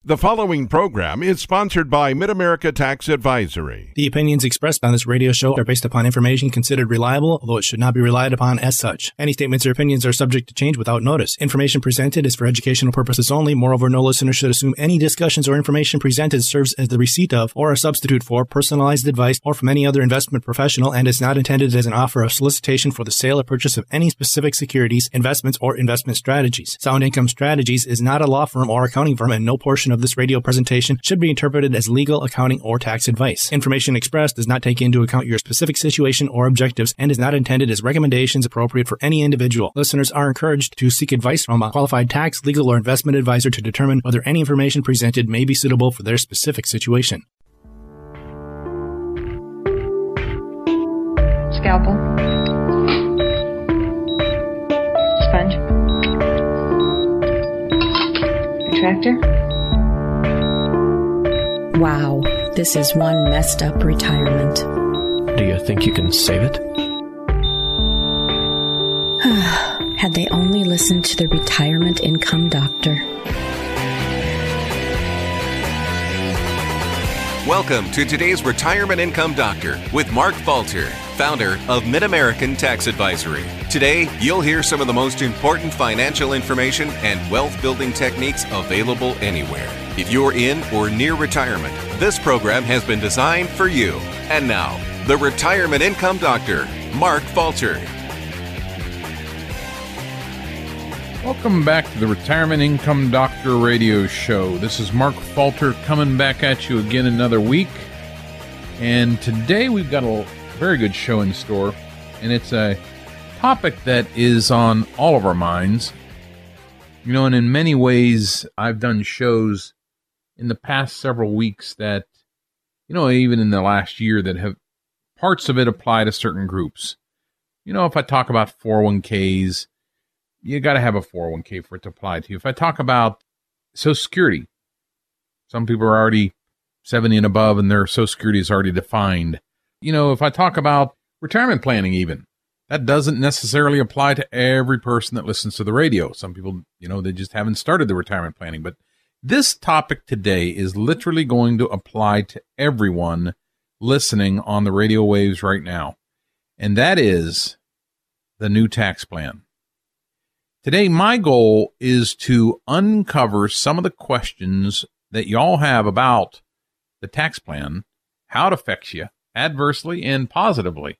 The following program is sponsored by Mid-America Tax Advisory. The opinions expressed on this radio show are based upon information considered reliable, although it should not be relied upon as such. Any statements or opinions are subject to change without notice. Information presented is for educational purposes only. Moreover, no listener should assume any discussions or information presented serves as the receipt of or a substitute for personalized advice or from any other investment professional and is not intended as an offer of solicitation for the sale or purchase of any specific securities, investments, or investment strategies. Sound Income Strategies is not a law firm or accounting firm, and no portion of this radio presentation should be interpreted as legal, accounting, or tax advice. Information expressed does not take into account your specific situation or objectives and is not intended as recommendations appropriate for any individual. Listeners are encouraged to seek advice from a qualified tax, legal, or investment advisor to determine whether any information presented may be suitable for their specific situation. Scalpel. Sponge. Retractor. Wow, this is one messed up retirement. Do you think you can save it? Had they only listened to the Retirement Income Doctor. Welcome to today's Retirement Income Doctor with Mark Falter, founder of Mid-American Tax Advisory. Today, you'll hear some of the most important financial information and wealth-building techniques available anywhere. If you're in or near retirement, this program has been designed for you. And now, the Retirement Income Doctor, Mark Falter. Welcome back to the Retirement Income Doctor radio show. This is Mark Falter coming back at you again another week. And today we've got a very good show in store. And it's a topic that is on all of our minds. You know, and in many ways, I've done shows in the past several weeks that, you know, even in the last year that have parts of it apply to certain groups. You know, if I talk about 401ks, you got to have a 401k for it to apply to you. If I talk about Social Security, some people are already 70 and above and their Social Security is already defined. You know, if I talk about retirement planning even, that doesn't necessarily apply to every person that listens to the radio. Some people, you know, they just haven't started the retirement planning. But this topic today is literally going to apply to everyone listening on the radio waves right now. And that is the new tax plan. Today, my goal is to uncover some of the questions that y'all have about the tax plan, how it affects you adversely and positively,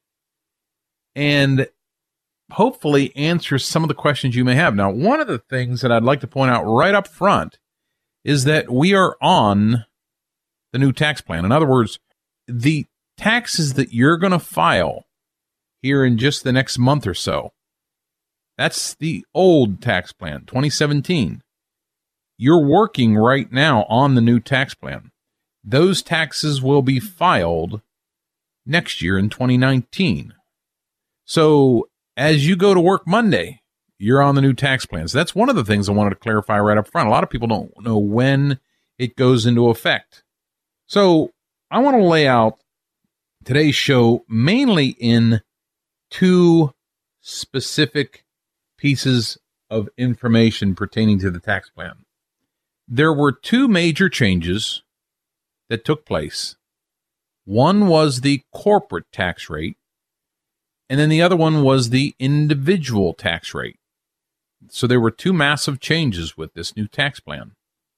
and hopefully answer some of the questions you may have. Now, one of the things that I'd like to point out right up front is that we are on the new tax plan. In other words, the taxes that you're going to file here in just the next month or so, that's the old tax plan, 2017. You're working right now on the new tax plan. Those taxes will be filed next year in 2019. So as you go to work Monday, you're on the new tax plans. That's one of the things I wanted to clarify right up front. A lot of people don't know when it goes into effect. So I want to lay out today's show mainly in two specific pieces of information pertaining to the tax plan. There were two major changes that took place. One was the corporate tax rate, and then the other one was the individual tax rate. So there were two massive changes with this new tax plan.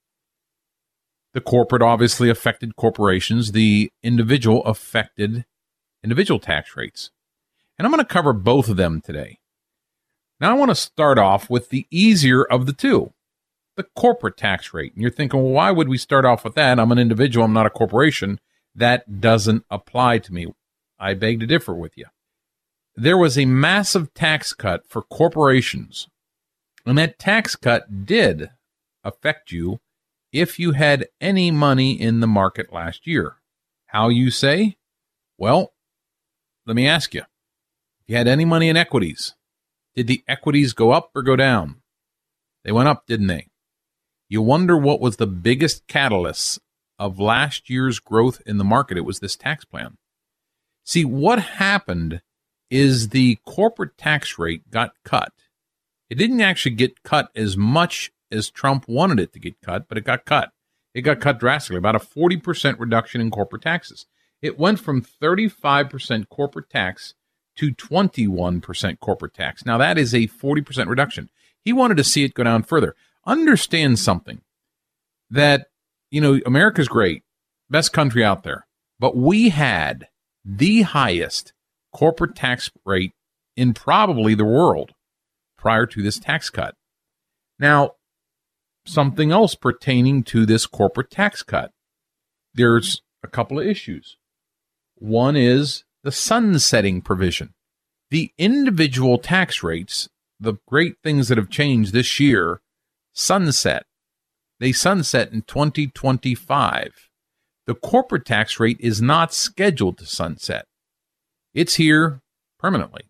The corporate obviously affected corporations. The individual affected individual tax rates. And I'm going to cover both of them today. Now I want to start off with the easier of the two, the corporate tax rate. And you're thinking, well, why would we start off with that? I'm an individual. I'm not a corporation. That doesn't apply to me. I beg to differ with you. There was a massive tax cut for corporations. And that tax cut did affect you if you had any money in the market last year. How, you say? Well, let me ask you. If you had any money in equities, did the equities go up or go down? They went up, didn't they? You wonder what was the biggest catalyst of last year's growth in the market. It was this tax plan. See, what happened is the corporate tax rate got cut. It didn't actually get cut as much as Trump wanted it to get cut, but it got cut. It got cut drastically, about a 40% reduction in corporate taxes. It went from 35% corporate tax to 21% corporate tax. Now, that is a 40% reduction. He wanted to see it go down further. Understand something, that, America's great, best country out there, but we had the highest corporate tax rate in probably the world prior to this tax cut. Now, something else pertaining to this corporate tax cut. There's a couple of issues. One is the sunsetting provision. The individual tax rates, the great things that have changed this year, sunset. They sunset in 2025. The corporate tax rate is not scheduled to sunset. It's here permanently.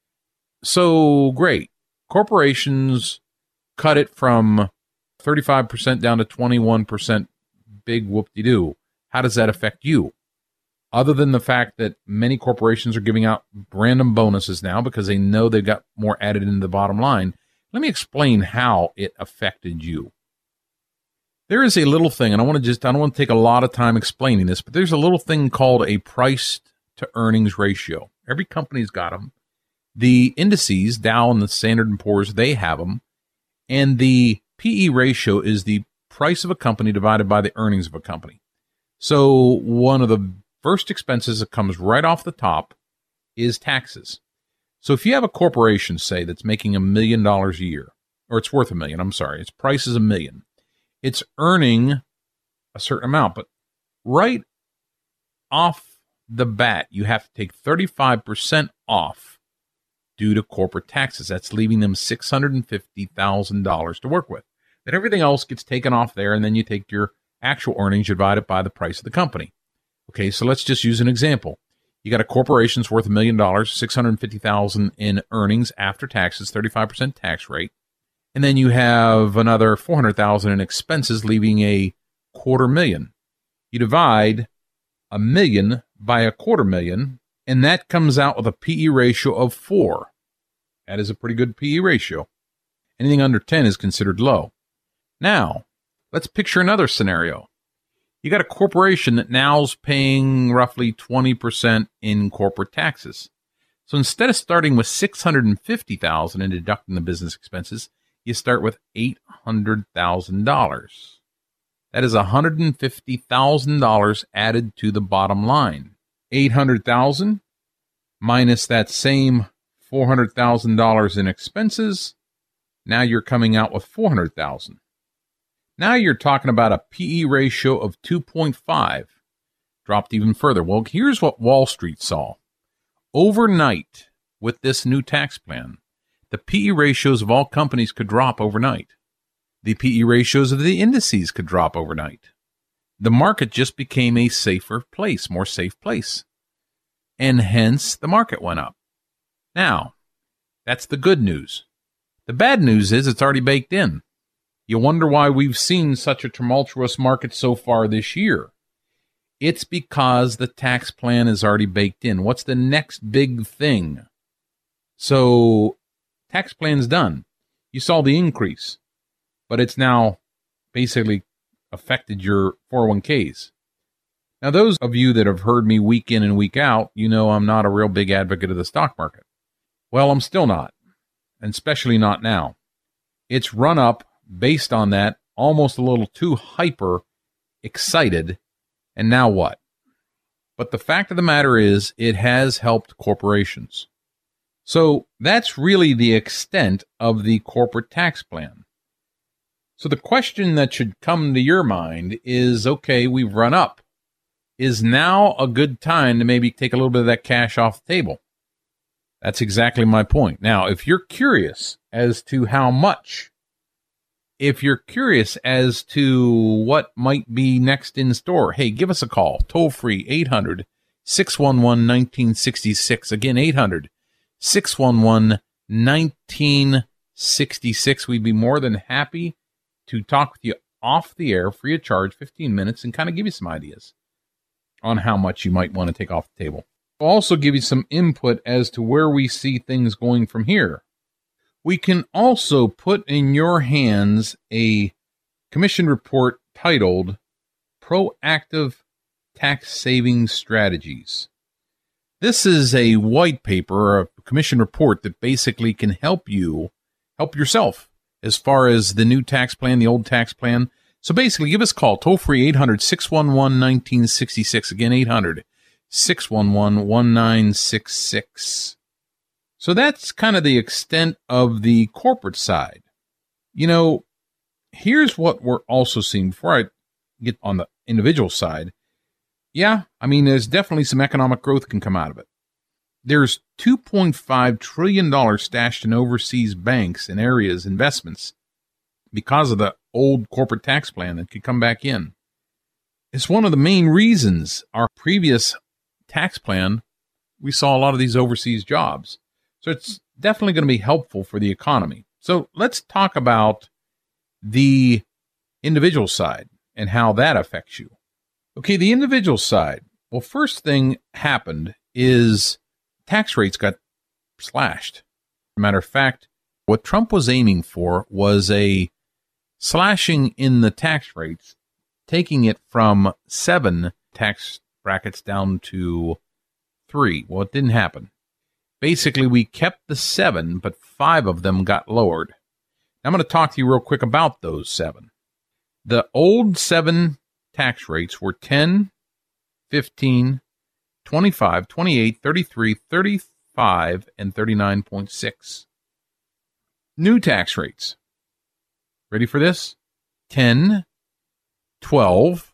So great. Corporations cut it from 35% down to 21%. Big whoop-de-doo. How does that affect you? Other than the fact that many corporations are giving out random bonuses now because they know they've got more added into the bottom line, let me explain how it affected you. There is a little thing, and I don't want to take a lot of time explaining this, but there's a little thing called a price to earnings ratio. Every company's got them. The indices, Dow and the Standard & Poor's, they have them. And the PE ratio is the price of a company divided by the earnings of a company. So one of the first expenses that comes right off the top is taxes. So if you have a corporation, say, that's making $1 million a year, or it's worth $1 million, its price is $1 million. It's earning a certain amount, but right off the bat, you have to take 35% off due to corporate taxes. That's leaving them $650,000 to work with. Then everything else gets taken off there, and then you take your actual earnings, you divide it by the price of the company. Okay, so let's just use an example. You got a corporation's worth $1 million, $650,000 in earnings after taxes, 35% tax rate. And then you have another $400,000 in expenses, leaving a $250,000. You divide $1 million by $250,000, and that comes out with a PE ratio of 4. That is a pretty good PE ratio. Anything under 10 is considered low. Now, let's picture another scenario. You got a corporation that now's paying roughly 20% in corporate taxes. So instead of starting with $650,000 and deducting the business expenses, you start with $800,000. That is $150,000 added to the bottom line. $800,000 minus that same $400,000 in expenses. Now you're coming out with $400,000. Now you're talking about a PE ratio of 2.5. Dropped even further. Well, here's what Wall Street saw. Overnight, with this new tax plan, the PE ratios of all companies could drop overnight. The PE ratios of the indices could drop overnight. The market just became a safer place, more safe place. And hence, the market went up. Now, that's the good news. The bad news is it's already baked in. You wonder why we've seen such a tumultuous market so far this year. It's because the tax plan is already baked in. What's the next big thing? So, tax plan's done. You saw the increase, but it's now basically affected your 401ks. Now, those of you that have heard me week in and week out, you know I'm not a real big advocate of the stock market. Well, I'm still not, and especially not now. It's run up based on that, almost a little too hyper excited, and now what? But the fact of the matter is, it has helped corporations. So that's really the extent of the corporate tax plan. So the question that should come to your mind is, okay, we've run up. Is now a good time to maybe take a little bit of that cash off the table? That's exactly my point. Now, if you're curious as to how much, if you're curious as to what might be next in store, hey, give us a call. Toll free, 800-611-1966. Again, 800-611-1966. We'd be more than happy to talk with you off the air, free of charge, 15 minutes, and kind of give you some ideas on how much you might want to take off the table. We'll also give you some input as to where we see things going from here. We can also put in your hands a commission report titled Proactive Tax Savings Strategies. This is a white paper, a commission report that basically can help yourself as far as the new tax plan, the old tax plan. So basically, give us a call, toll free 800-611-1966. Again, 800-611-1966. So that's kind of the extent of the corporate side. You know, here's what we're also seeing before I get on the individual side. Yeah, I mean, there's definitely some economic growth can come out of it. There's $2.5 trillion stashed in overseas banks and areas, investments, because of the old corporate tax plan that could come back in. It's one of the main reasons our previous tax plan, we saw a lot of these overseas jobs. So it's definitely going to be helpful for the economy. So let's talk about the individual side and how that affects you. Okay, the individual side. Well, first thing happened is tax rates got slashed. Matter of fact, what Trump was aiming for was a slashing in the tax rates, taking it from 7 tax brackets down to 3. Well, it didn't happen. Basically, we kept the 7, but 5 of them got lowered. Now, I'm going to talk to you real quick about those 7. The old 7 tax rates were 10, 15, 25, 28, 33, 35, and 39.6. New tax rates. Ready for this? 10, 12,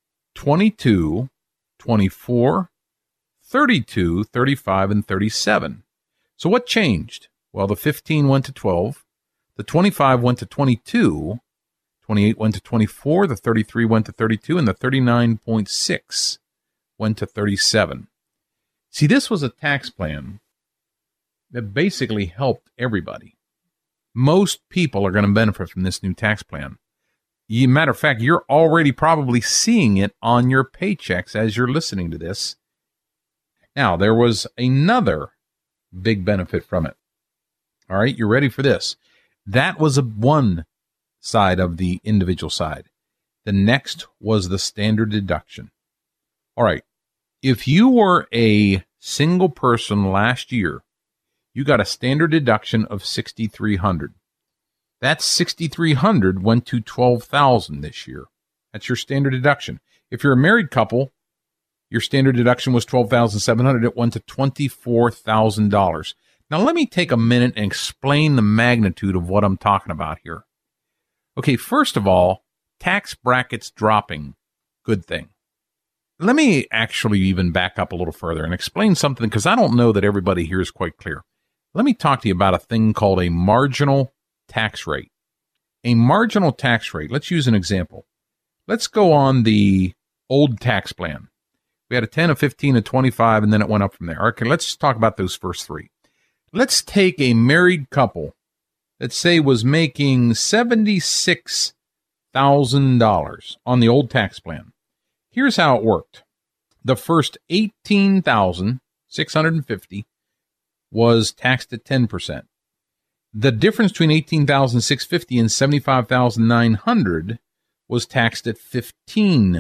22, 24, 32, 35, and 37. So what changed? Well, the 15 went to 12, the 25 went to 22, 28 went to 24, the 33 went to 32, and the 39.6 went to 37. See, this was a tax plan that basically helped everybody. Most people are going to benefit from this new tax plan. Matter of fact, you're already probably seeing it on your paychecks as you're listening to this. Now, there was another big benefit from it. All right, you're ready for this. That was one side of the individual side. The next was the standard deduction. All right, if you were a single person last year, you got a standard deduction of $6,300. That $6,300 went to $12,000 this year. That's your standard deduction. If you're a married couple, your standard deduction was $12,700. It went to $24,000. Now, let me take a minute and explain the magnitude of what I'm talking about here. Okay, first of all, tax brackets dropping, good thing. Let me actually even back up a little further and explain something, because I don't know that everybody here is quite clear. Let me talk to you about a thing called a marginal tax rate. A marginal tax rate, let's use an example. Let's go on the old tax plan. We had a 10, a 15, a 25, and then it went up from there. Okay, let's just talk about those first 3. Let's take a married couple that, say, was making $76,000 on the old tax plan. Here's how it worked. The first $18,650 was taxed at 10%. The difference between $18,650 and $75,900 was taxed at 15%.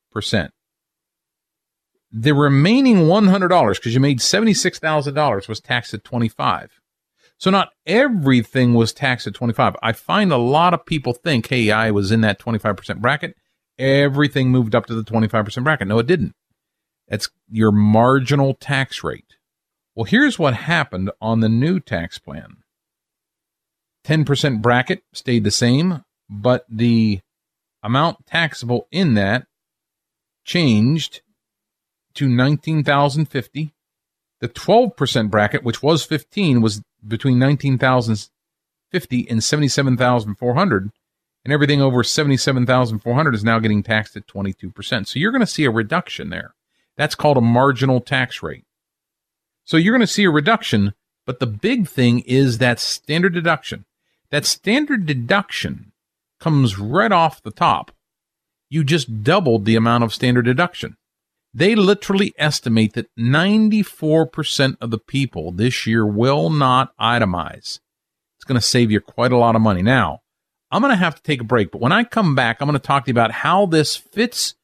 The remaining $100, because you made $76,000, was taxed at 25%. So not everything was taxed at 25%. I find a lot of people think, hey, I was in that 25% bracket. Everything moved up to the 25% bracket. No, it didn't. That's your marginal tax rate. Well, here's what happened on the new tax plan. 10% bracket stayed the same, but the amount taxable in that changed to $19,050. The 12% bracket, which was 15, was between $19,050 and $77,400, and everything over $77,400 is now getting taxed at 22%. So you're going to see a reduction there. That's called a marginal tax rate. So you're going to see a reduction, but the big thing is that standard deduction. That standard deduction comes right off the top. You just doubled the amount of standard deduction. They literally estimate that 94% of the people this year will not itemize. It's going to save you quite a lot of money. Now, I'm going to have to take a break, but when I come back, I'm going to talk to you about how this fits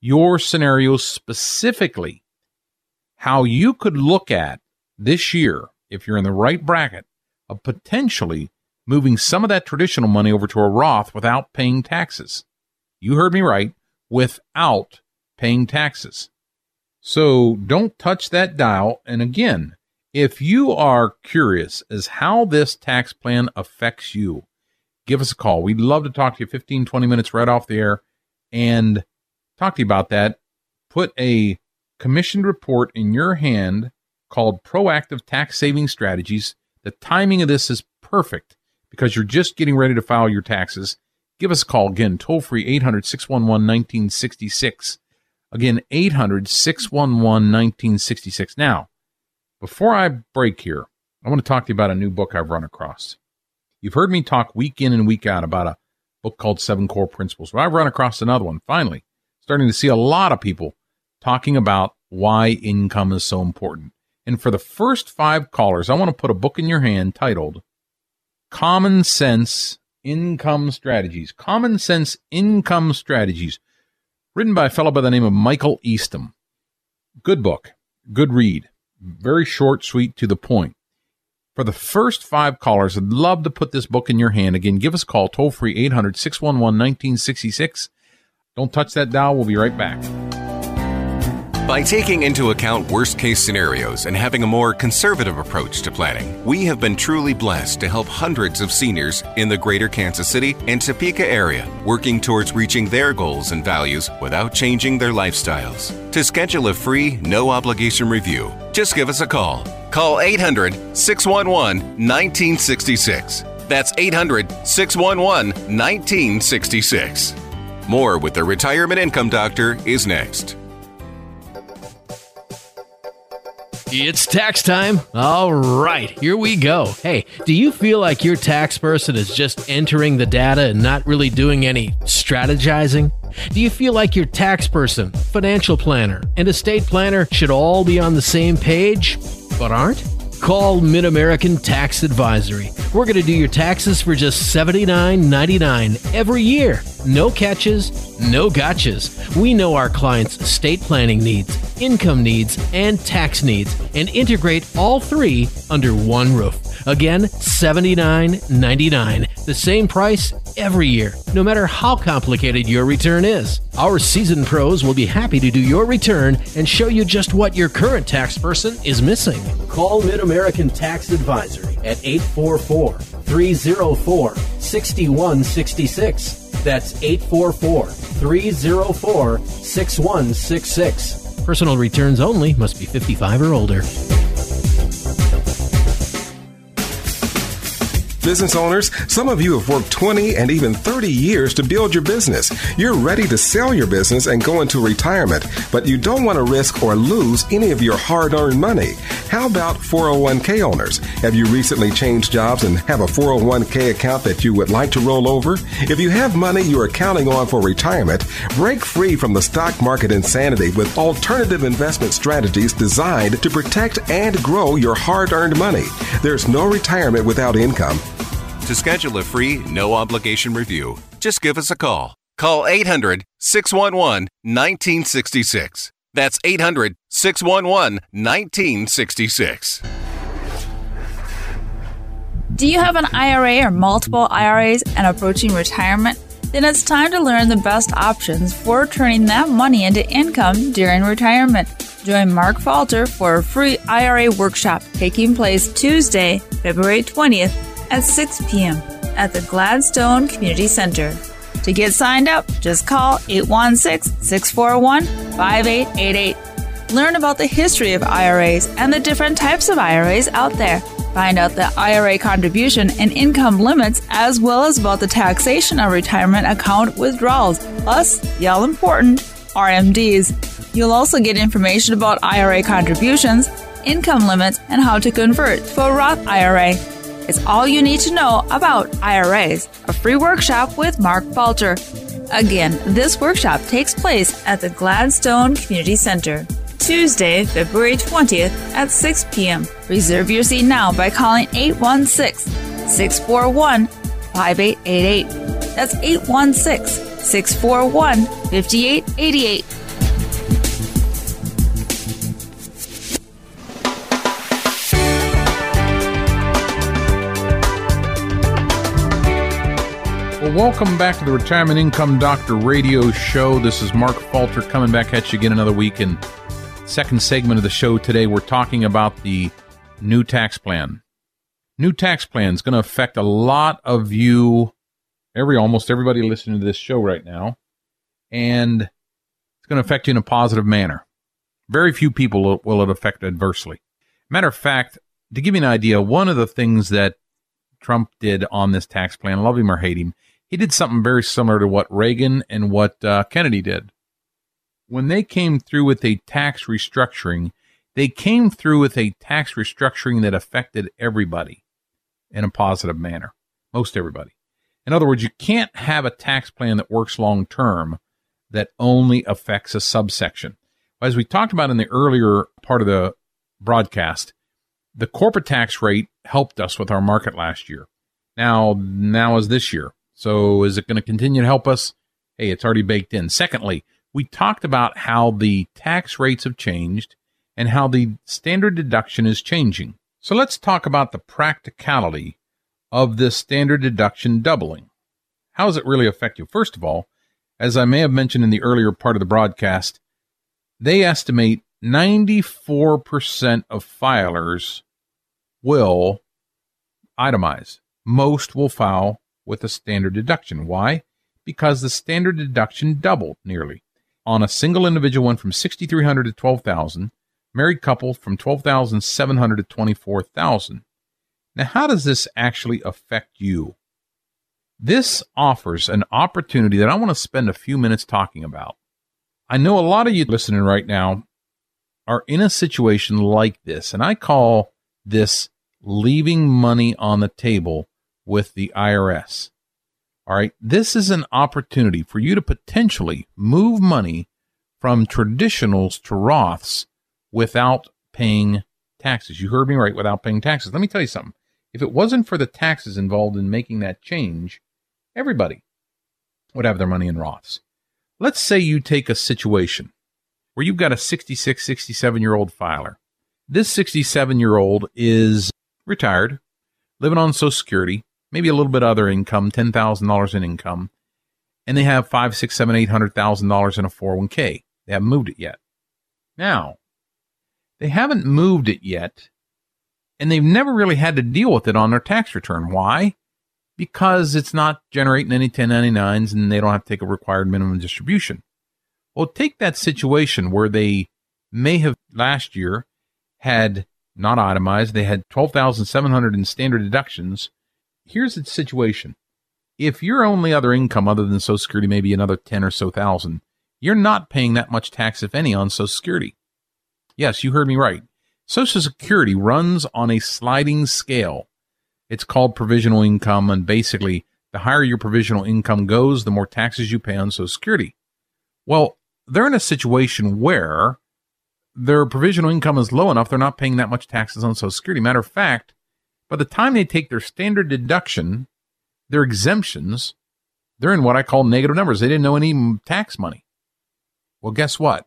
your scenario specifically, how you could look at this year, if you're in the right bracket, of potentially moving some of that traditional money over to a Roth without paying taxes. You heard me right, without paying taxes. So don't touch that dial. And again, if you are curious as how this tax plan affects you, give us a call. We'd love to talk to you 15, 20 minutes right off the air and talk to you about that. Put a commissioned report in your hand called Proactive Tax Saving Strategies. The timing of this is perfect because you're just getting ready to file your taxes. Give us a call. Again, toll-free 800-611-1966. Again, 800-611-1966. Now, before I break here, I want to talk to you about a new book I've run across. You've heard me talk week in and week out about a book called 7 Core Principles. Well, I've run across another one, finally, starting to see a lot of people talking about why income is so important. And for the first 5 callers, I want to put a book in your hand titled Common Sense Income Strategies. Common Sense Income Strategies, written by a fellow by the name of Michael Eastham. Good book, good read, very short, sweet, to the point. For the first 5 callers, I'd love to put this book in your hand. Again, give us a call, toll-free 800-611-1966. Don't touch that dial. We'll be right back. By taking into account worst-case scenarios and having a more conservative approach to planning, we have been truly blessed to help hundreds of seniors in the greater Kansas City and Topeka area working towards reaching their goals and values without changing their lifestyles. To schedule a free, no-obligation review, just give us a call. Call 800-611-1966. That's 800-611-1966. More with the Retirement Income Doctor is next. It's tax time. All right, here we go. Hey, do you feel like your tax person is just entering the data and not really doing any strategizing? Do you feel like your tax person, financial planner, and estate planner should all be on the same page, but aren't? Call Mid-American Tax Advisory. We're going to do your taxes for just $79.99 every year. No catches, no gotchas. We know our clients' estate planning needs, income needs, and tax needs, and integrate all 3 under one roof. Again, $79.99. The same price every year, no matter how complicated your return is. Our seasoned pros will be happy to do your return and show you just what your current tax person is missing. Call Mid-American Tax Advisory at 844-304-6166. That's 844-304-6166. Personal returns only, must be 55 or older. Business owners, some of you have worked 20 and even 30 years to build your business. You're ready to sell your business and go into retirement, but you don't want to risk or lose any of your hard-earned money. How about 401k owners? Have you recently changed jobs and have a 401k account that you would like to roll over? If you have money you are counting on for retirement, break free from the stock market insanity with alternative investment strategies designed to protect and grow your hard-earned money. There's no retirement without income. To schedule a free, no-obligation review, just give us a call. Call 800-611-1966. That's 800-611-1966. Do you have an IRA or multiple IRAs and approaching retirement? Then it's time to learn the best options for turning that money into income during retirement. Join Mark Falter for a free IRA workshop taking place Tuesday, February 20th at 6 p.m. at the Gladstone Community Center. To get signed up, just call 816-641-5888. Learn about the history of IRAs and the different types of IRAs out there. Find out the IRA contribution and income limits, as well as about the taxation of retirement account withdrawals, plus the all-important RMDs. You'll also get information about IRA contributions, income limits, and how to convert to a Roth IRA. It's all you need to know about IRAs. A free workshop with Mark Falter. Again, this workshop takes place at the Gladstone Community Center, Tuesday, February 20th at 6 p.m. Reserve your seat now by calling 816-641-5888. That's 816-641-5888. Well, welcome back to the Retirement Income Doctor radio show. This is Mark Falter coming back at you again another week. And second segment of the show today, we're talking about the new tax plan. New tax plan is going to affect a lot of you, almost everybody listening to this show right now, and it's going to affect you in a positive manner. Very few people will it affect adversely. Matter of fact, to give you an idea, one of the things that Trump did on this tax plan, love him or hate him, he did something very similar to what Reagan and what Kennedy did. When they came through with a tax restructuring, they came through with a tax restructuring that affected everybody in a positive manner, most everybody. In other words, you can't have a tax plan that works long term that only affects a subsection. As we talked about in the earlier part of the broadcast, the corporate tax rate helped us with our market last year. Now is this year. So is it going to continue to help us? Hey, it's already baked in. Secondly, we talked about how the tax rates have changed and how the standard deduction is changing. So let's talk about the practicality of this standard deduction doubling. How does it really affect you? First of all, as I may have mentioned in the earlier part of the broadcast, they estimate 94% of filers will itemize. Most will file with a standard deduction. Why? Because the standard deduction doubled nearly. On a single individual went from $6,300 to $12,000, married couple from $12,700 to $24,000. Now, how does this actually affect you? This offers an opportunity that I want to spend a few minutes talking about. I know a lot of you listening right now are in a situation like this, and I call this leaving money on the table with the IRS. All right, this is an opportunity for you to potentially move money from traditionals to Roths without paying taxes. You heard me right, without paying taxes. Let me tell you something. If it wasn't for the taxes involved in making that change, everybody would have their money in Roths. Let's say you take a situation where you've got a 66, 67-year-old filer. This 67-year-old is retired, living on Social Security, maybe a little bit other income, $10,000 in income, and they have $500,000, $600,000, $700,000, $800,000 in a 401k. They haven't moved it yet. Now, they haven't moved it yet, and they've never really had to deal with it on their tax return. Why? Because it's not generating any 1099s, and they don't have to take a required minimum distribution. Well, take that situation where they may have last year had not itemized. They had $12,700 in standard deductions. Here's the situation. If your only other income other than Social Security may be another 10 or so thousand, you're not paying that much tax, if any, on Social Security. Yes, you heard me right. Social Security runs on a sliding scale. It's called provisional income, and basically, the higher your provisional income goes, the more taxes you pay on Social Security. Well, they're in a situation where their provisional income is low enough, they're not paying that much taxes on Social Security. Matter of fact, by the time they take their standard deduction, their exemptions, they're in what I call negative numbers. They didn't know any tax money. Well, guess what?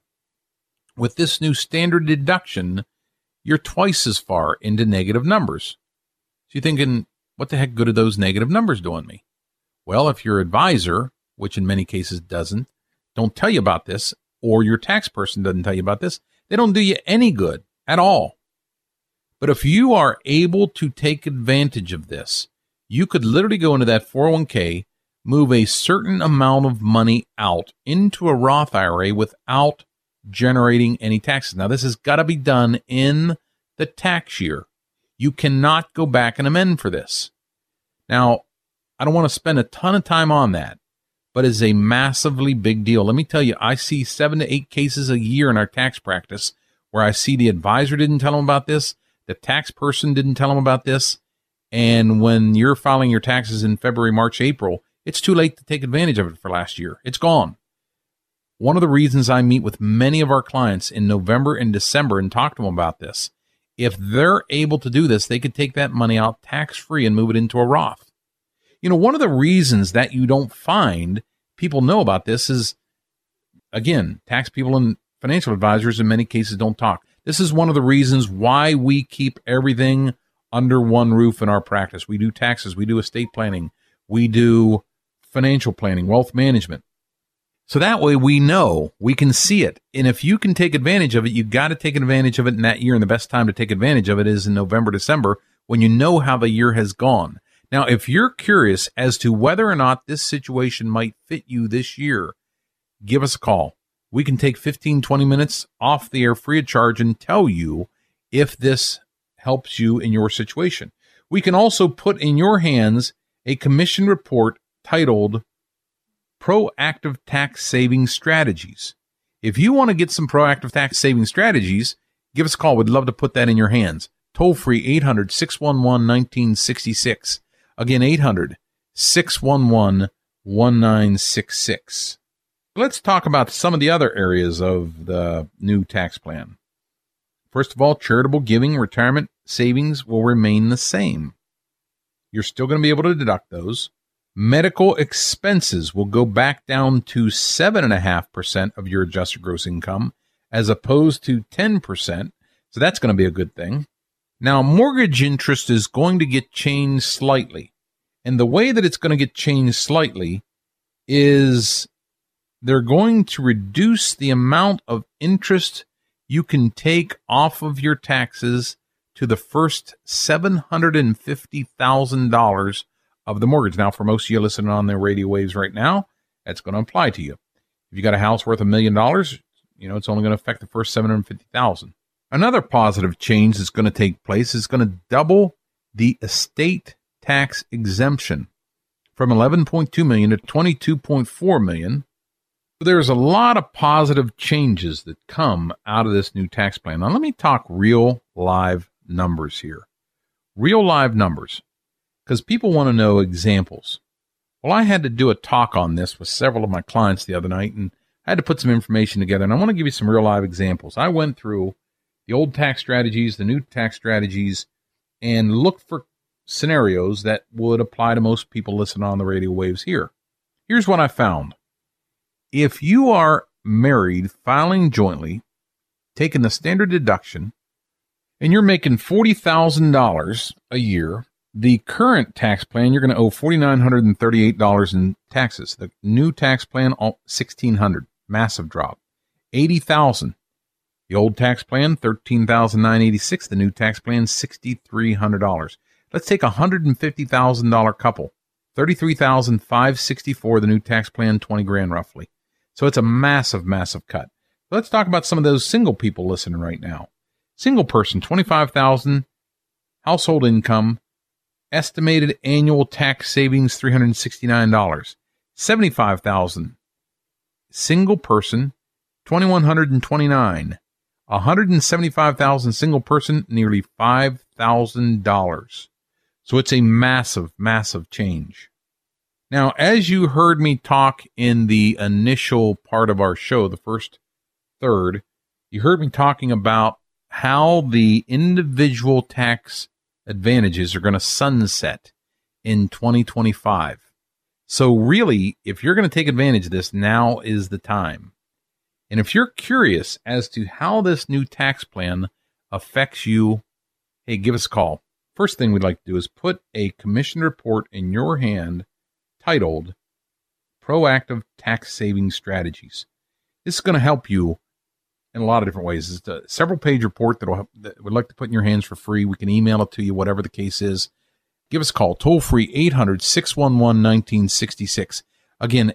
With this new standard deduction, you're twice as far into negative numbers. So you're thinking, what the heck good are those negative numbers doing me? Well, if your advisor, which in many cases don't tell you about this, or your tax person doesn't tell you about this, they don't do you any good at all. But if you are able to take advantage of this, you could literally go into that 401k, move a certain amount of money out into a Roth IRA without generating any taxes. Now, this has got to be done in the tax year. You cannot go back and amend for this. Now, I don't want to spend a ton of time on that, but it's a massively big deal. Let me tell you, I see 7 to 8 cases a year in our tax practice where I see the advisor didn't tell them about this, the tax person didn't tell them about this, and when you're filing your taxes in February, March, April, it's too late to take advantage of it for last year. It's gone. One of the reasons I meet with many of our clients in November and December and talk to them about this, if they're able to do this, they could take that money out tax-free and move it into a Roth. You know, one of the reasons that you don't find people know about this is, again, tax people and financial advisors in many cases don't talk. This is one of the reasons why we keep everything under one roof in our practice. We do taxes, we do estate planning, we do financial planning, wealth management. So that way we know, we can see it. And if you can take advantage of it, you got to take advantage of it in that year. And the best time to take advantage of it is in November, December, when you know how the year has gone. Now, if you're curious as to whether or not this situation might fit you this year, give us a call. We can take 15, 20 minutes off the air free of charge and tell you if this helps you in your situation. We can also put in your hands a commission report titled Proactive Tax Saving Strategies. If you want to get some proactive tax saving strategies, give us a call. We'd love to put that in your hands. Toll free 800-611-1966. Again, 800-611-1966. Let's talk about some of the other areas of the new tax plan. First of all, charitable giving, retirement savings will remain the same. You're still going to be able to deduct those. Medical expenses will go back down to 7.5% of your adjusted gross income as opposed to 10%. So that's going to be a good thing. Now, mortgage interest is going to get changed slightly. And the way that it's going to get changed slightly is they're going to reduce the amount of interest you can take off of your taxes to the first $750,000 of the mortgage. Now, for most of you listening on the radio waves right now, that's going to apply to you. If you got a house worth $1 million, it's only going to affect the first $750,000. Another positive change that's going to take place is going to double the estate tax exemption from $11.2 million to $22.4 million. There's a lot of positive changes that come out of this new tax plan. Now, let me talk real live numbers here. Real live numbers. Because people want to know examples. Well, I had to do a talk on this with several of my clients the other night, and I had to put some information together, and I want to give you some real live examples. I went through the old tax strategies, the new tax strategies, and looked for scenarios that would apply to most people listening on the radio waves here. Here's what I found. If you are married, filing jointly, taking the standard deduction, and you're making $40,000 a year, the current tax plan, you're going to owe $4,938 in taxes. The new tax plan, $1,600, massive drop. $80,000. The old tax plan, $13,986. The new tax plan, $6,300. Let's take a $150,000 couple, $33,564. The new tax plan, $20,000 roughly. So it's a massive, massive cut. Let's talk about some of those single people listening right now. Single person, $25,000, household income. Estimated annual tax savings, $369. $75,000. Single person, $2,129. $175,000 single person, nearly $5,000. So it's a massive, massive change. Now, as you heard me talk in the initial part of our show, the first third, you heard me talking about how the individual tax advantages are going to sunset in 2025. So really, if you're going to take advantage of this, now is the time. And if you're curious as to how this new tax plan affects you, hey, give us a call. First thing we'd like to do is put a commission report in your hand titled Proactive Tax Saving Strategies. This is going to help you in a lot of different ways. It's a several-page report that we'd like to put in your hands for free. We can email it to you, whatever the case is. Give us a call, toll-free, 800-611-1966. Again,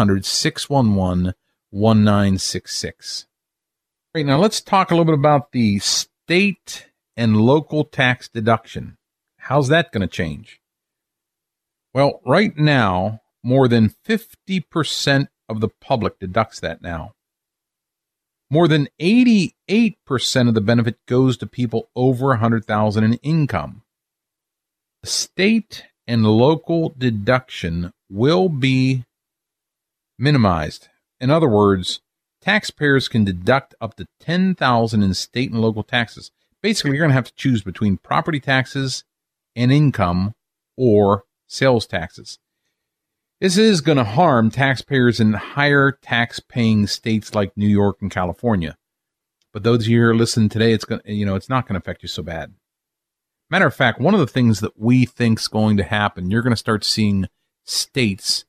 800-611-1966. Right, now let's talk a little bit about the state and local tax deduction. How's that going to change? Well, right now, more than 50% of the public deducts that now. More than 88% of the benefit goes to people over $100,000 in income. The state and local deduction will be minimized. In other words, taxpayers can deduct up to $10,000 in state and local taxes. Basically, you're going to have to choose between property taxes and income or sales taxes. This is going to harm taxpayers in higher tax-paying states like New York and California. But those of you who are listening today, it's not going to affect you so bad. Matter of fact, one of the things that we think is going to happen, you're going to start seeing states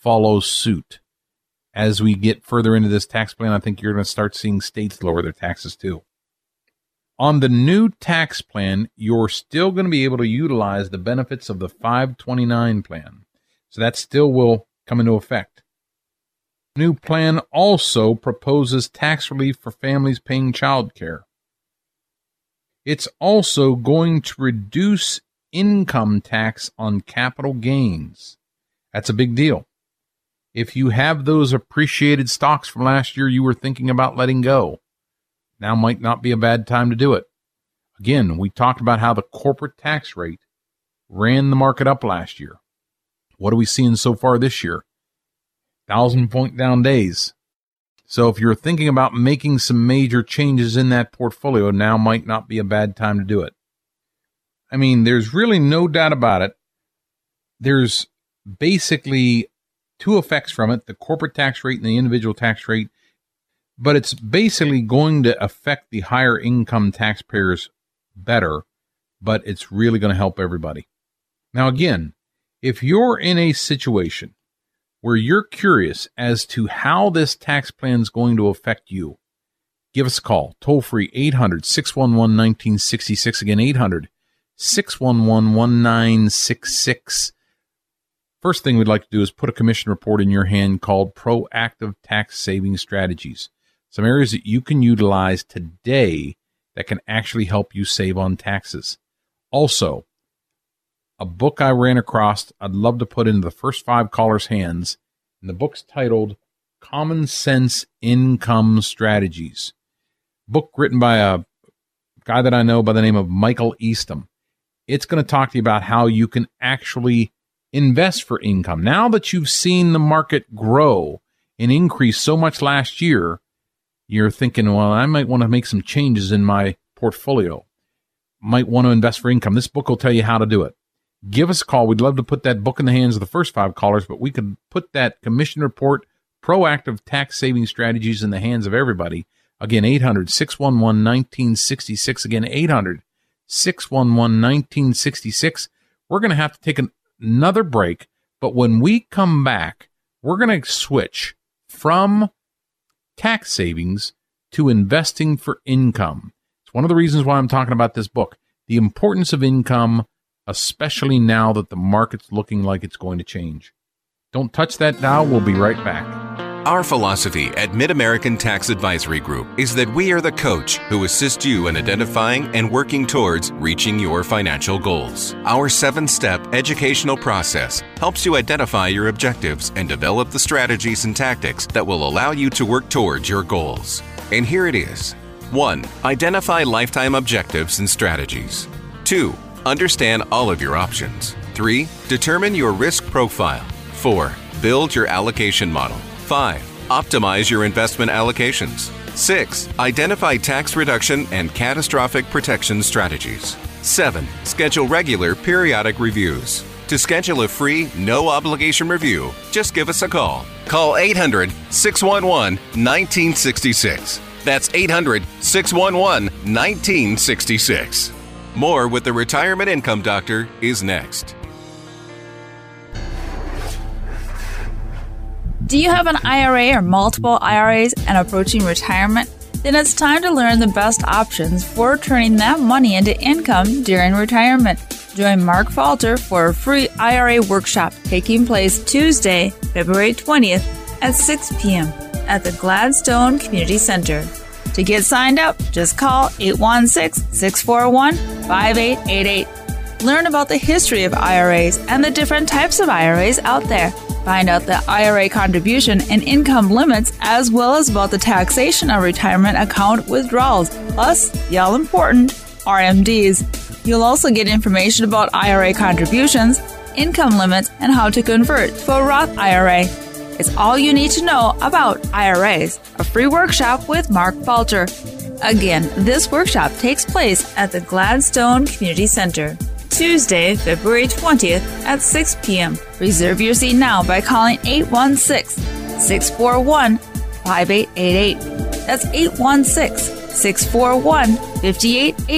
follow suit. As we get further into this tax plan, I think you're going to start seeing states lower their taxes too. On the new tax plan, you're still going to be able to utilize the benefits of the 529 plan. So that still will come into effect. The new plan also proposes tax relief for families paying child care. It's also going to reduce income tax on capital gains. That's a big deal. If you have those appreciated stocks from last year you were thinking about letting go, now might not be a bad time to do it. Again, we talked about how the corporate tax rate ran the market up last year. What are we seeing so far this year? 1,000-point down days. So if you're thinking about making some major changes in that portfolio, now might not be a bad time to do it. I mean, there's really no doubt about it. There's basically two effects from it, the corporate tax rate and the individual tax rate. But it's basically going to affect the higher income taxpayers better, but it's really going to help everybody. Now, again, if you're in a situation where you're curious as to how this tax plan is going to affect you, give us a call. Toll free 800-611-1966. Again, 800-611-1966. First thing we'd like to do is put a commission report in your hand called Proactive Tax Saving Strategies. Some areas that you can utilize today that can actually help you save on taxes. Also, a book I ran across I'd love to put into the first 5 callers' hands, and the book's titled Common Sense Income Strategies. Book written by a guy that I know by the name of Michael Eastham. It's going to talk to you about how you can actually invest for income. Now that you've seen the market grow and increase so much last year, you're thinking, well, I might want to make some changes in my portfolio. Might want to invest for income. This book will tell you how to do it. Give us a call. We'd love to put that book in the hands of the first 5 callers, but we could put that commission report, Proactive Tax Saving Strategies, in the hands of everybody. Again, 800-611-1966. Again, 800-611-1966. We're going to have to take another break, but when we come back, we're going to switch from tax savings to investing for income. It's one of the reasons why I'm talking about this book, the importance of income, especially now that the market's looking like it's going to change. Don't touch that dial. We'll be right back. Our philosophy at Mid-American Tax Advisory Group is that we are the coach who assists you in identifying and working towards reaching your financial goals. Our 7-step educational process helps you identify your objectives and develop the strategies and tactics that will allow you to work towards your goals. And here it is. 1. Identify lifetime objectives and strategies. 2. Understand all of your options. 3. Determine your risk profile. 4. Build your allocation model. 5. Optimize your investment allocations. 6. Identify tax reduction and catastrophic protection strategies. 7. Schedule regular periodic reviews. To schedule a free, no-obligation review, just give us a call. Call 800-611-1966. That's 800-611-1966. More with the Retirement Income Doctor is next. Do you have an IRA or multiple IRAs and approaching retirement? Then it's time to learn the best options for turning that money into income during retirement. Join Mark Falter for a free IRA workshop taking place Tuesday, February 20th at 6 p.m. at the Gladstone Community Center. To get signed up, just call 816-641-5888. Learn about the history of IRAs and the different types of IRAs out there. Find out the IRA contribution and income limits, as well as about the taxation of retirement account withdrawals, plus the all-important RMDs. You'll also get information about IRA contributions, income limits, and how to convert to a Roth IRA. It's all you need to know about IRAs. A free workshop with Mark Falter. Again, this workshop takes place at the Gladstone Community Center, Tuesday, February 20th at 6 p.m. Reserve your seat now by calling 816-641-5888. That's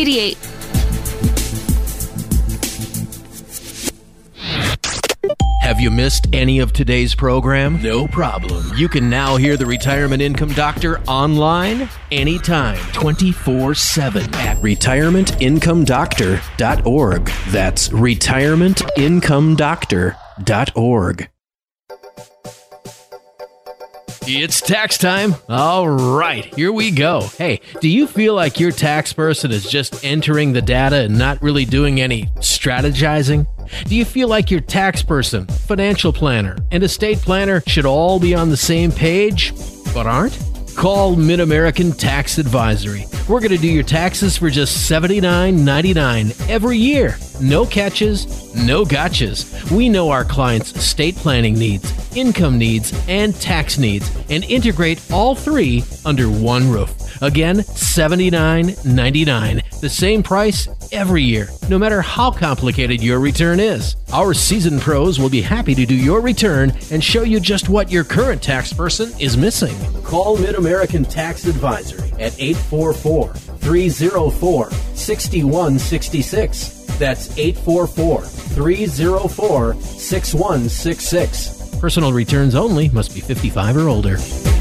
816-641-5888. Have Have you missed any of today's program? No problem. You can now hear the Retirement Income Doctor online anytime, 24/7 at retirementincomeDoctor.org. That's retirementincomeDoctor.org. It's tax time. All right, here we go. Hey, do you feel like your tax person is just entering the data and not really doing any strategizing? Do you feel like your tax person, financial planner, and estate planner should all be on the same page, but aren't? Call Mid-American Tax Advisory. We're going to do your taxes for just $79.99 every year. No catches, no gotchas. We know our clients' estate planning needs, income needs, and tax needs, and integrate all three under one roof. Again, $79.99. The same price every year, no matter how complicated your return is. Our seasoned pros will be happy to do your return and show you just what your current tax person is missing. Call Mid-American Tax Advisory at 844-304-6166. That's 844-304-6166. Personal returns only, must be 55 or older.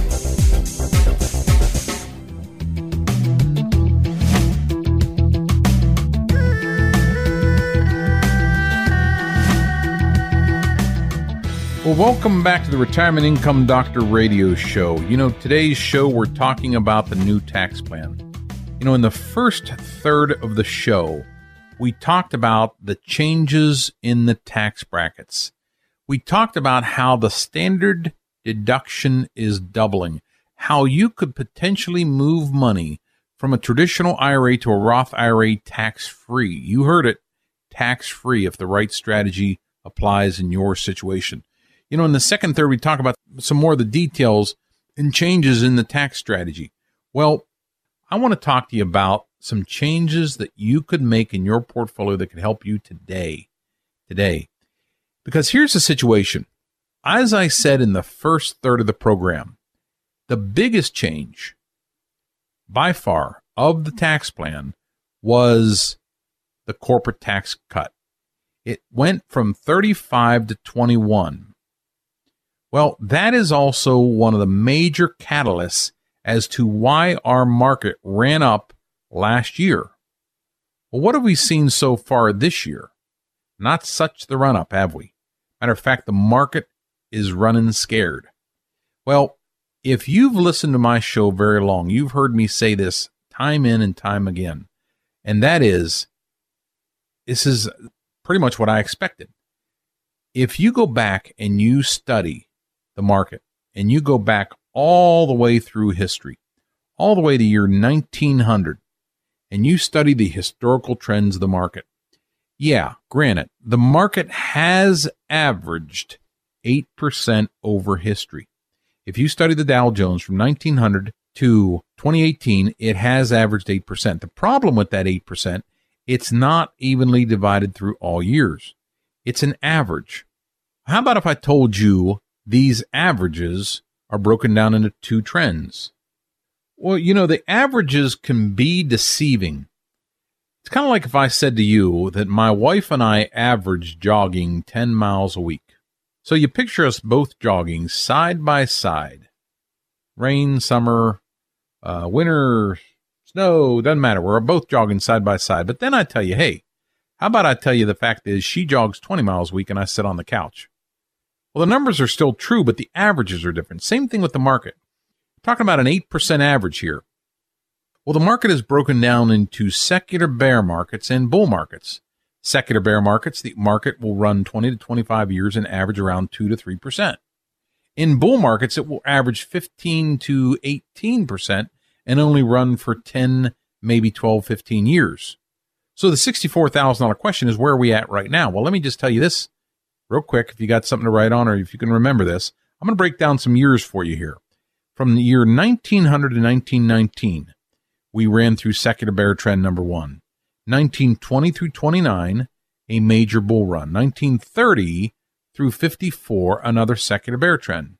Well, welcome back to the Retirement Income Doctor radio show. You know, today's show, we're talking about the new tax plan. You know, in the first third of the show, we talked about the changes in the tax brackets. We talked about how the standard deduction is doubling, how you could potentially move money from a traditional IRA to a Roth IRA tax-free. You heard it, tax-free if the right strategy applies in your situation. You know, in the second third, we talk about some more of the details and changes in the tax strategy. Well, I want to talk to you about some changes that you could make in your portfolio that could help you today. Because here's the situation. As I said in the first third of the program, the biggest change by far of the tax plan was the corporate tax cut. It went from 35 to 21. Well, that is also one of the major catalysts as to why our market ran up last year. Well, what have we seen so far this year? Not such the run-up, have we? Matter of fact, the market is running scared. Well, if you've listened to my show very long, you've heard me say this time in and time again, and that is, this is pretty much what I expected. If you go back and you study the market, and you go back all the way through history, all the way to year 1900, and you study the historical trends of the market, yeah, granted, the market has averaged 8% over history. If you study the Dow Jones from 1900 to 2018, it has averaged 8%. The problem with that 8%, it's not evenly divided through all years. It's an average. How about if I told you these averages are broken down into two trends? Well, you know, the averages can be deceiving. It's kind of like if I said to you that my wife and I average jogging 10 miles a week. So you picture us both jogging side by side. Rain, summer, winter, snow, doesn't matter. We're both jogging side by side. But then I tell you, hey, how about I tell you the fact is she jogs 20 miles a week and I sit on the couch? Well, the numbers are still true, but the averages are different. Same thing with the market. We're talking about an 8% average here. Well, the market is broken down into secular bear markets and bull markets. Secular bear markets, the market will run 20 to 25 years and average around 2 to 3%. In bull markets, it will average 15 to 18% and only run for 10, maybe 12, 15 years. So the $64,000 question is, where are we at right now? Well, let me just tell you this real quick, if you got something to write on or if you can remember this. I'm going to break down some years for you here. From the year 1900 to 1919, we ran through secular bear trend number one. 1920 through 29, a major bull run. 1930 through 54, another secular bear trend.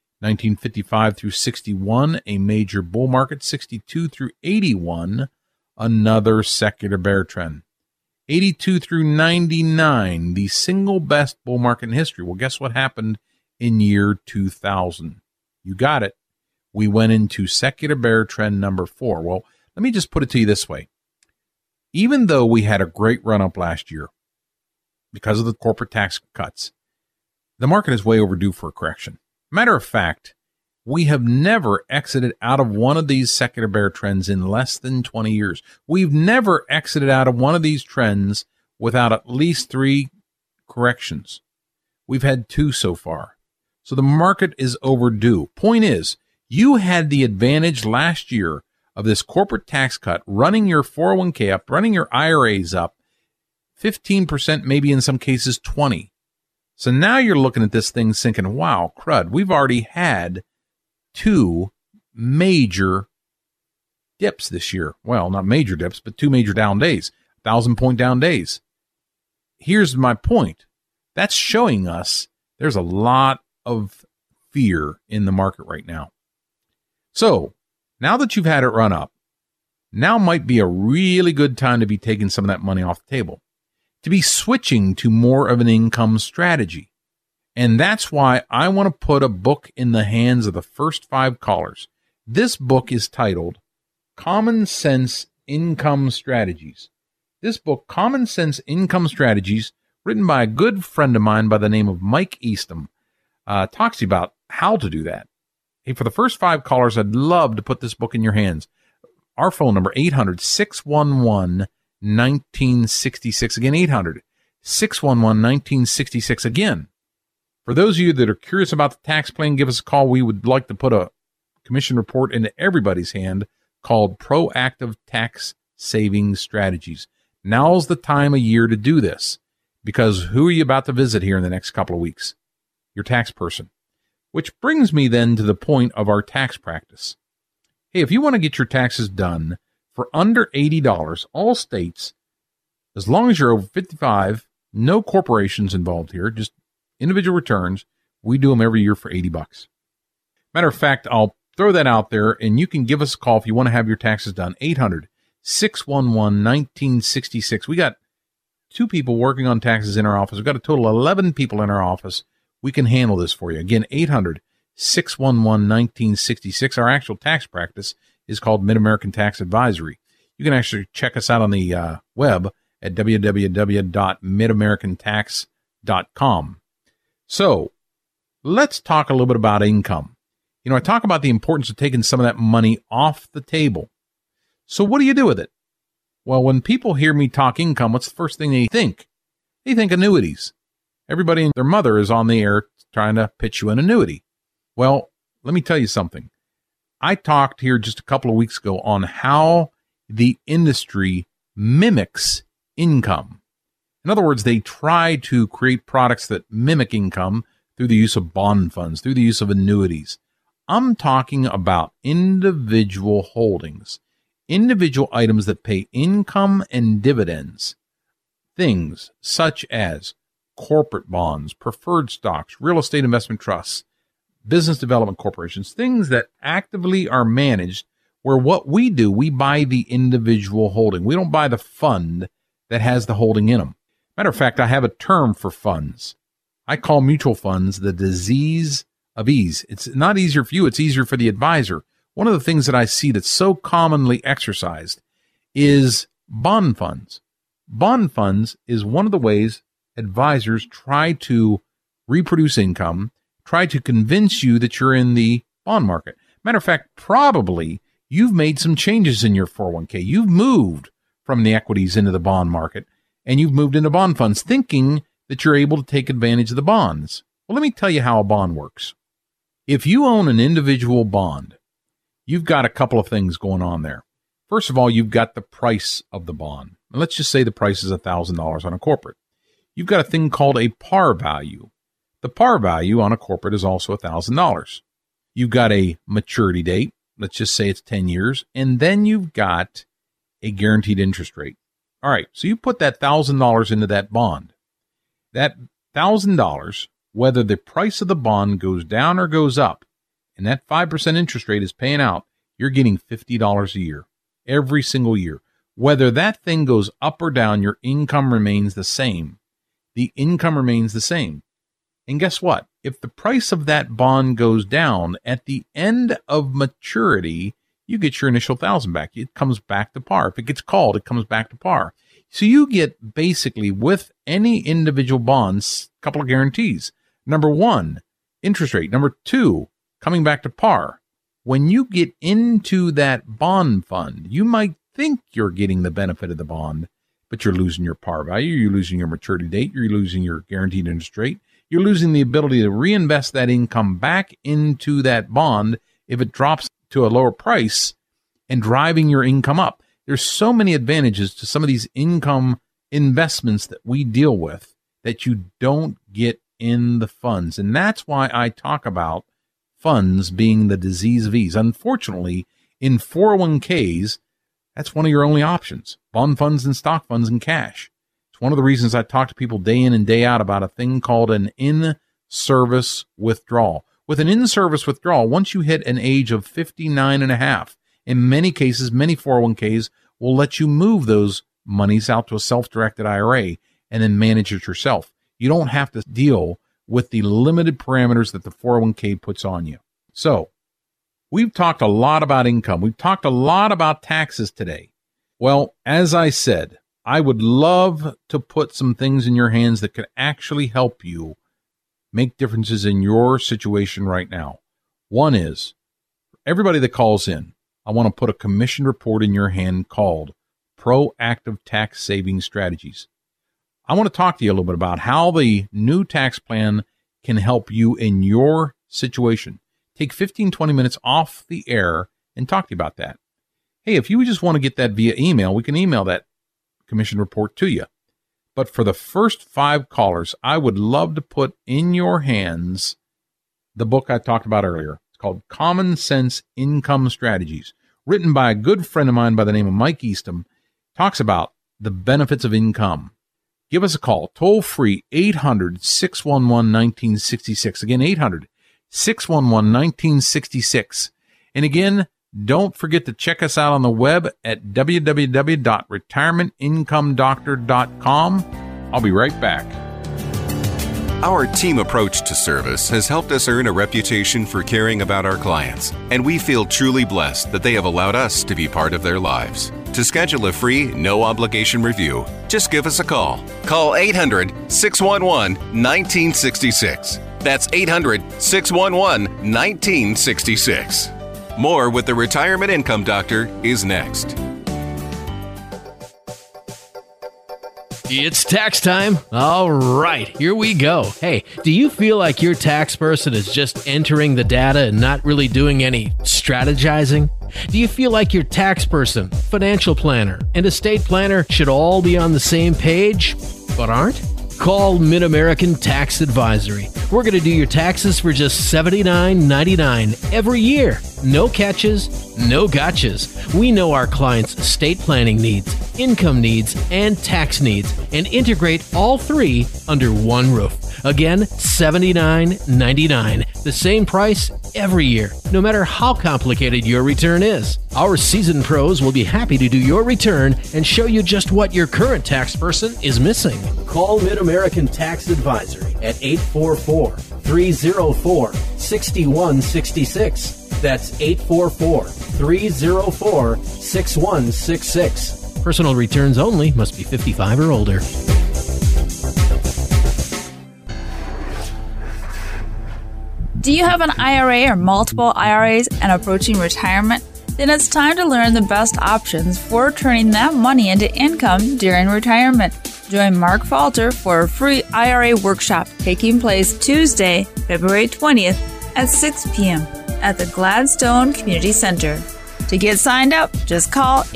1955 through 61, a major bull market. 62 through 81, another secular bear trend. 82 through 99, the single best bull market in history. Well, guess what happened in year 2000? You got it. We went into secular bear trend number 4. Well, let me just put it to you this way. Even though we had a great run up last year because of the corporate tax cuts, the market is way overdue for a correction. Matter of fact, we have never exited out of one of these secular bear trends in less than 20 years. We've never exited out of one of these trends without at least 3 corrections. We've had 2 so far. So the market is overdue. Point is, you had the advantage last year of this corporate tax cut, running your 401k up, running your IRAs up, 15%, maybe in some cases 20%. So now you're looking at this thing thinking, wow, crud, we've already had 2 major dips this year. Well, not major dips, but 2 major down days, 1,000-point down days. Here's my point. That's showing us there's a lot of fear in the market right now. So now that you've had it run up, now might be a really good time to be taking some of that money off the table, to be switching to more of an income strategy. And that's why I want to put a book in the hands of the first 5 callers. This book is titled Common Sense Income Strategies. This book, Common Sense Income Strategies, written by a good friend of mine by the name of Mike Eastham, talks to you about how to do that. Hey, for the first 5 callers, I'd love to put this book in your hands. Our phone number, 800-611-1966. Again, 800-611-1966. Again, for those of you that are curious about the tax plan, give us a call. We would like to put a commission report into everybody's hand called Proactive Tax Savings Strategies. Now's the time of year to do this, because who are you about to visit here in the next couple of weeks? Your tax person. Which brings me then to the point of our tax practice. Hey, if you want to get your taxes done for under $80, all states, as long as you're over 55, no corporations involved here, just individual returns, we do them every year for $80. Matter of fact, I'll throw that out there, and you can give us a call if you want to have your taxes done. 800-611-1966. We got 2 people working on taxes in our office. We've got a total of 11 people in our office. We can handle this for you. Again, 800-611-1966. Our actual tax practice is called Mid-American Tax Advisory. You can actually check us out on the web at www.midamericantax.com. So let's talk a little bit about income. You know, I talk about the importance of taking some of that money off the table. So what do you do with it? Well, when people hear me talk income, what's the first thing they think? They think annuities. Everybody and their mother is on the air trying to pitch you an annuity. Well, let me tell you something. I talked here just a couple of weeks ago on how the industry mimics income. In other words, they try to create products that mimic income through the use of bond funds, through the use of annuities. I'm talking about individual holdings, individual items that pay income and dividends. Things such as corporate bonds, preferred stocks, real estate investment trusts, business development corporations, things that actively are managed where what we do, we buy the individual holding. We don't buy the fund that has the holding in them. Matter of fact, I have a term for funds. I call mutual funds the disease of ease. It's not easier for you, it's easier for the advisor. One of the things that I see that's so commonly exercised is bond funds. Bond funds is one of the ways advisors try to reproduce income, try to convince you that you're in the bond market. Matter of fact, probably you've made some changes in your 401k. You've moved from the equities into the bond market, and you've moved into bond funds thinking that you're able to take advantage of the bonds. Well, let me tell you how a bond works. If you own an individual bond, you've got a couple of things going on there. First of all, you've got the price of the bond. And let's just say the price is $1,000 on a corporate. You've got a thing called a par value. The par value on a corporate is also $1,000. You've got a maturity date. Let's just say it's 10 years. And then you've got a guaranteed interest rate. All right, so you put that $1,000 into that bond. That $1,000, whether the price of the bond goes down or goes up, and that 5% interest rate is paying out, you're getting $50 a year, every single year. Whether that thing goes up or down, your income remains the same. The income remains the same. And guess what? If the price of that bond goes down at the end of maturity, you get your initial $1,000 back. It comes back to par. If it gets called, it comes back to par. So you get basically with any individual bonds, a couple of guarantees. Number one, interest rate. Number two, coming back to par. When you get into that bond fund, you might think you're getting the benefit of the bond, but you're losing your par value, you're losing your maturity date, you're losing your guaranteed interest rate, you're losing the ability to reinvest that income back into that bond if it drops to a lower price and driving your income up. There's so many advantages to some of these income investments that we deal with that you don't get in the funds. And that's why I talk about funds being the disease of ease. Unfortunately, in 401ks, that's one of your only options. Bond funds and stock funds and cash. It's one of the reasons I talk to people day in and day out about a thing called an in-service withdrawal. With an in-service withdrawal, once you hit an age of 59 and a half, in many cases, many 401ks will let you move those monies out to a self-directed IRA and then manage it yourself. You don't have to deal with the limited parameters that the 401k puts on you. So, we've talked a lot about income. We've talked a lot about taxes today. Well, as I said, I would love to put some things in your hands that could actually help you make differences in your situation right now. One is, for everybody that calls in, I want to put a commission report in your hand called Proactive Tax Saving Strategies. I want to talk to you a little bit about how the new tax plan can help you in your situation. Take 15, 20 minutes off the air and talk to you about that. Hey, if you just want to get that via email, we can email that commission report to you. But for the first 5 callers, I would love to put in your hands the book I talked about earlier. It's called Common Sense Income Strategies, written by a good friend of mine by the name of Mike Eastham. Talks about the benefits of income. Give us a call, toll free, 800-611-1966. Again, 800-611-1966. And again, don't forget to check us out on the web at www.retirementincomeDoctor.com. I'll be right back. Our team approach to service has helped us earn a reputation for caring about our clients, and we feel truly blessed that they have allowed us to be part of their lives. To schedule a free, no-obligation review, just give us a call. Call 800-611-1966. That's 800-611-1966. More with the Retirement Income Doctor is next. It's tax time. All right, here we go. Hey, do you feel like your tax person is just entering the data and not really doing any strategizing? Do you feel like your tax person, financial planner, and estate planner should all be on the same page, but aren't? Call Mid-American Tax Advisory. We're going to do your taxes for just $79.99 every year. No catches, no gotchas. We know our clients' estate planning needs, income needs, and tax needs, and integrate all three under one roof. Again, $79.99. The same price every year, no matter how complicated your return is. Our seasoned pros will be happy to do your return and show you just what your current tax person is missing. Call Mid-American Tax Advisory at 844-304-6166. That's 844-304-6166. Personal returns only, must be 55 or older. Do you have an IRA or multiple IRAs and approaching retirement? Then it's time to learn the best options for turning that money into income during retirement. Join Mark Falter for a free IRA workshop taking place Tuesday, February 20th at 6 p.m. at the Gladstone Community Center. To get signed up, just call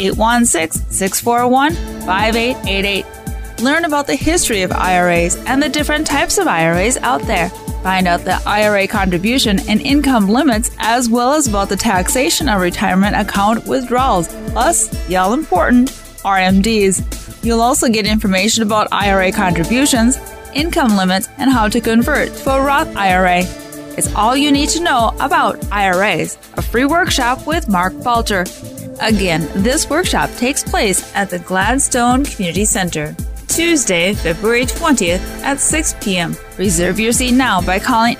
816-641-5888. Learn about the history of IRAs and the different types of IRAs out there. Find out the IRA contribution and income limits, as well as about the taxation of retirement account withdrawals, plus the all-important RMDs. You'll also get information about IRA contributions, income limits, and how to convert to a Roth IRA. It's all you need to know about IRAs. A free workshop with Mark Falter. Again, this workshop takes place at the Gladstone Community Center, Tuesday, February 20th at 6 p.m. Reserve your seat now by calling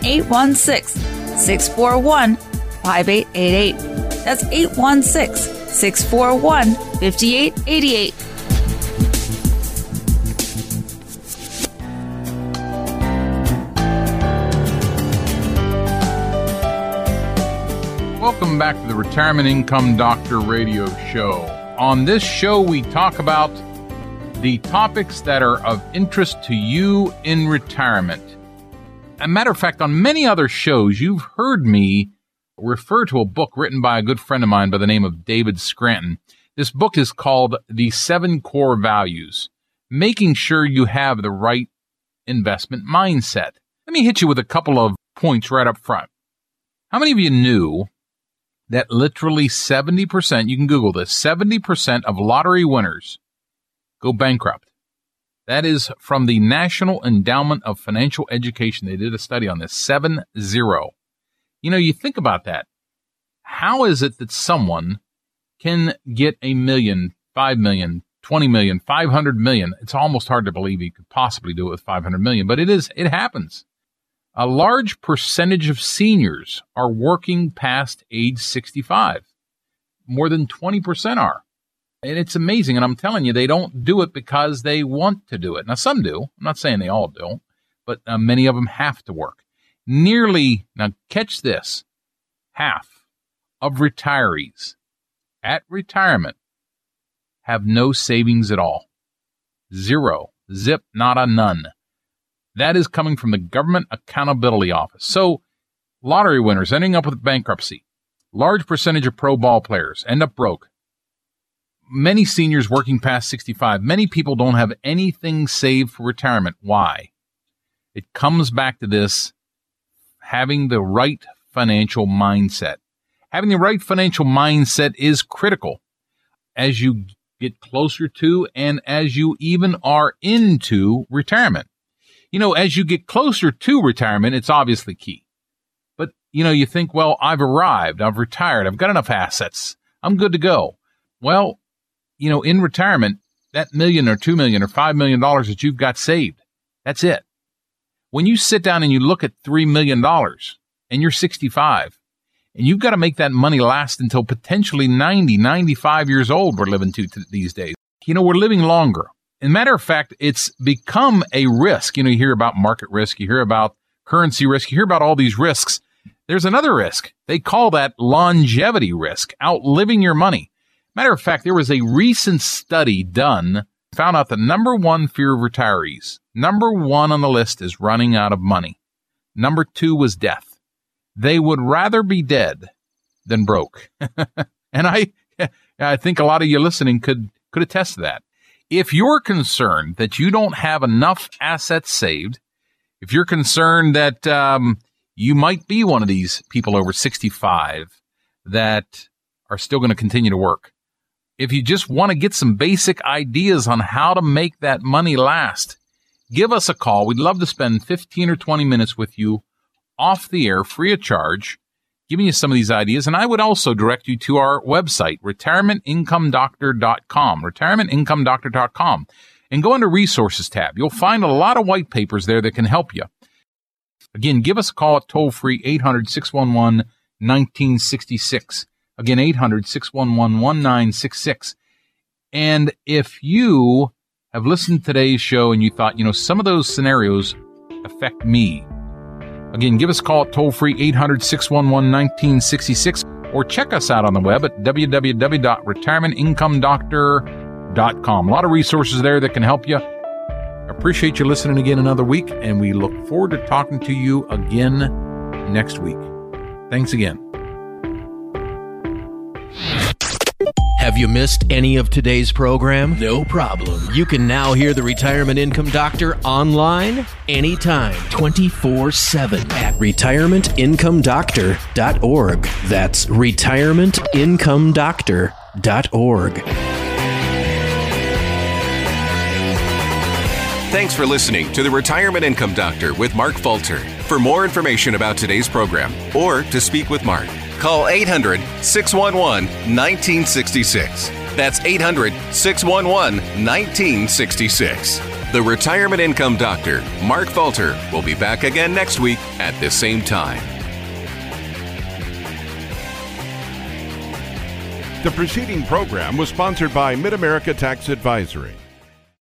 816-641-5888. That's 816-641-5888. Welcome back to the Retirement Income Doctor radio show. On this show, we talk about the topics that are of interest to you in retirement. As a matter of fact, on many other shows, you've heard me refer to a book written by a good friend of mine by the name of David Scranton. This book is called The 7 Core Values, Making Sure You Have the Right Investment Mindset. Let me hit you with a couple of points right up front. How many of you knew that literally 70%, you can Google this, 70% of lottery winners go bankrupt? That is from the National Endowment of Financial Education. They did a study on this, 7-0. You know, you think about that. How is it that someone can get $1 million, $5 million, $20 million, $500 million? It's almost hard to believe you could possibly do it with $500 million, but it happens. A large percentage of seniors are working past age 65. More than 20% are. And it's amazing. And I'm telling you, they don't do it because they want to do it. Now, some do. I'm not saying they all do, but many of them have to work. Now catch this, half of retirees at retirement have no savings at all. Zero. Zip, nada, none. That is coming from the Government Accountability Office. So, lottery winners ending up with bankruptcy. Large percentage of pro ball players end up broke. Many seniors working past 65. Many people don't have anything saved for retirement. Why? It comes back to this, having the right financial mindset. Having the right financial mindset is critical as you get closer to and as you even are into retirement. You know, as you get closer to retirement, it's obviously key. But, you know, you think, well, I've arrived, I've retired, I've got enough assets, I'm good to go. Well, you know, in retirement, that $1 million or $2 million or $5 million that you've got saved, that's it. When you sit down and you look at $3 million and you're 65 and you've got to make that money last until potentially 90, 95 years old we're living to these days. You know, we're living longer. As a matter of fact, it's become a risk. You know, you hear about market risk, you hear about currency risk, you hear about all these risks. There's another risk. They call that longevity risk, outliving your money. Matter of fact, there was a recent study done, found out the number one fear of retirees, number one on the list is running out of money. Number 2 was death. They would rather be dead than broke. And I think a lot of you listening could attest to that. If you're concerned that you don't have enough assets saved, if you're concerned that you might be one of these people over 65 that are still going to continue to work, if you just want to get some basic ideas on how to make that money last, give us a call. We'd love to spend 15 or 20 minutes with you off the air, free of charge, giving you some of these ideas. And I would also direct you to our website, retirementincomeDoctor.com, retirementincomeDoctor.com, and go under Resources tab. You'll find a lot of white papers there that can help you. Again, give us a call at toll-free 800-611-1966. Again, 800-611-1966. And if you have listened to today's show and you thought, you know, some of those scenarios affect me, again, give us a call at toll-free 800-611-1966 or check us out on the web at www.retirementincomeDoctor.com. A lot of resources there that can help you. I appreciate you listening again another week, and we look forward to talking to you again next week. Thanks again. Have you missed any of today's program? No problem. You can now hear the Retirement Income Doctor online anytime, 24/7 at retirementincomeDoctor.org. That's retirementincomeDoctor.org. Thanks for listening to the Retirement Income Doctor with Mark Falter. For more information about today's program or to speak with Mark, Call 800-611-1966. That's 800-611-1966. The Retirement Income Doctor, Mark Falter, will be back again next week at the same time. The preceding program was sponsored by Mid-America Tax Advisory.